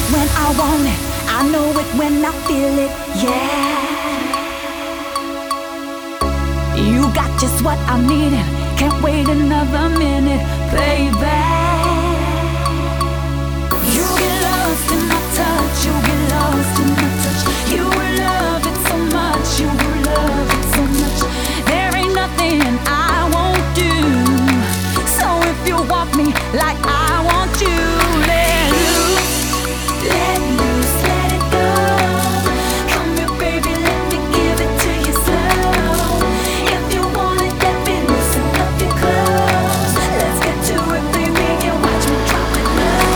when I want it. I know it when I feel it, yeah. You got just what I'm needing. Can't wait another minute, baby. You get lost in my touch. You get lost in my touch. You will love it so much. You will love it so much. There ain't nothing I won't do. So if you want me like I want you, let loose, let loose, let it go. Come here, baby, let me give it to you slow. If you want it, let me loosen up your clothes. Let's get to it, baby, and watch me drop it low.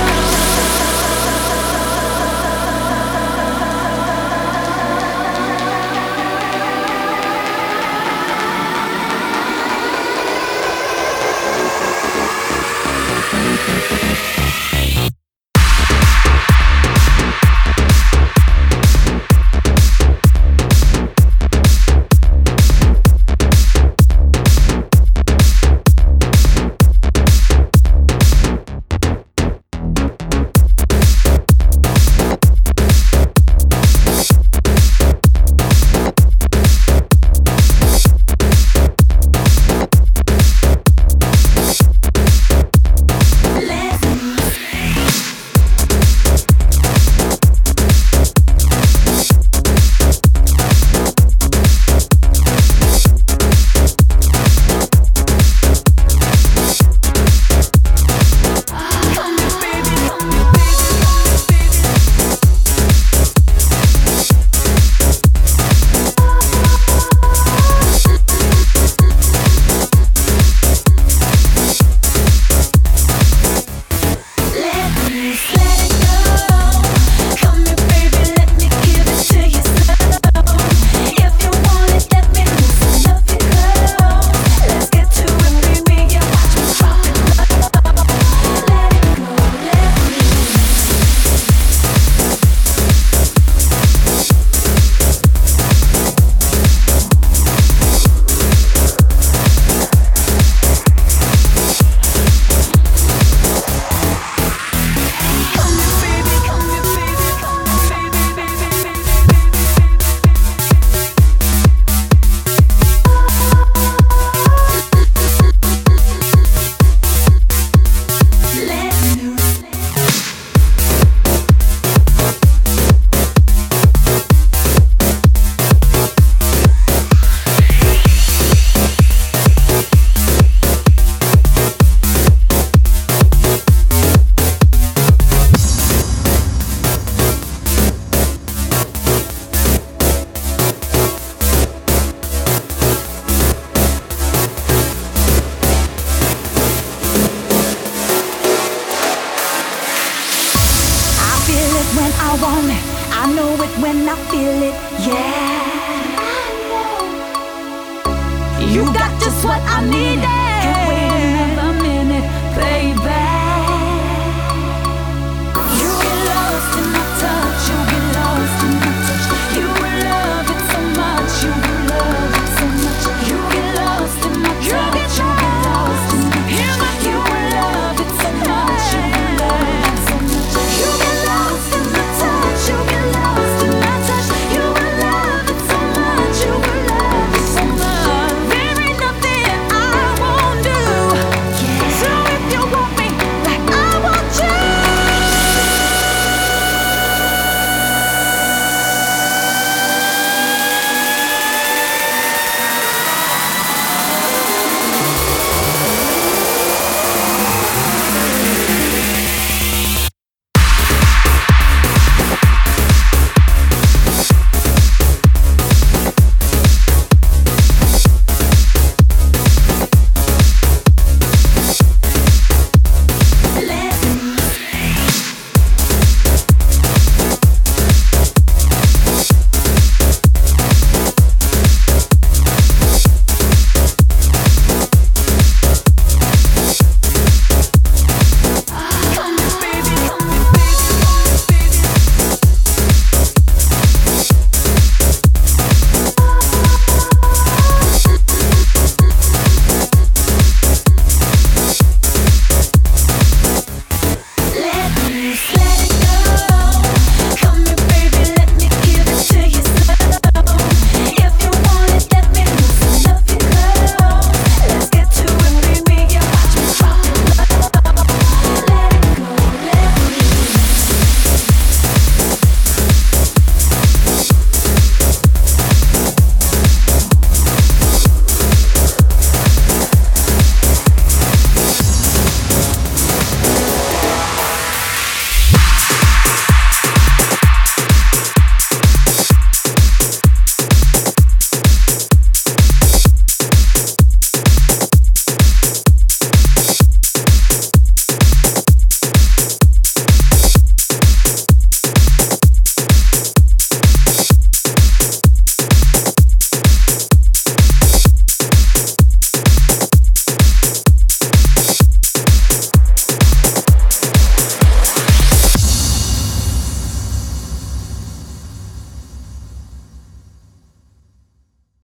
When I want it, I know it when I feel it, yeah. You got just what I needed. Can't wait another minute, baby.